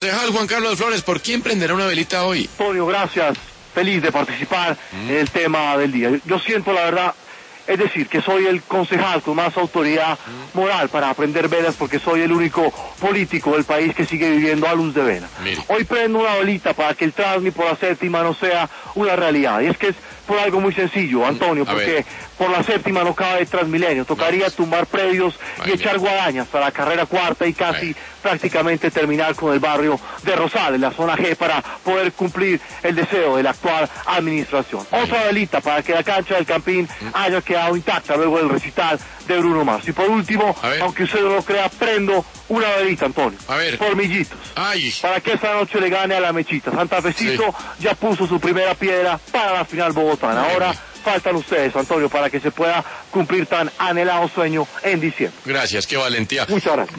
Concejal Juan Carlos Flores, ¿por quién prenderá una velita hoy? Antonio, gracias. Feliz de participar en el tema del día. Yo siento, la verdad, es decir, que soy el concejal con más autoridad moral para prender velas porque soy el único político del país que sigue viviendo a luz de vela. Mire. Hoy prendo una velita para que el Transmi por la séptima no sea una realidad. Y es que es por algo muy sencillo, Antonio, porque por la séptima no cabe Transmilenio. Tocaría tumbar predios y echar guadañas para la carrera cuarta y casi prácticamente terminar con el barrio de Rosales, la zona G, para poder cumplir el deseo de la actual administración. Otra velita para que la cancha del Campín haya quedado intacta luego del recital de Bruno Mars. Y por último, aunque usted no lo crea, prendo una velita, Antonio, por Millitos, para que esta noche le gane a la Mechita. Santa Fecito ya puso su primera piedra para la final bogotana. Ahora faltan ustedes, Antonio, para que se pueda cumplir tan anhelado sueño en diciembre. Gracias, qué valentía. Muchas gracias.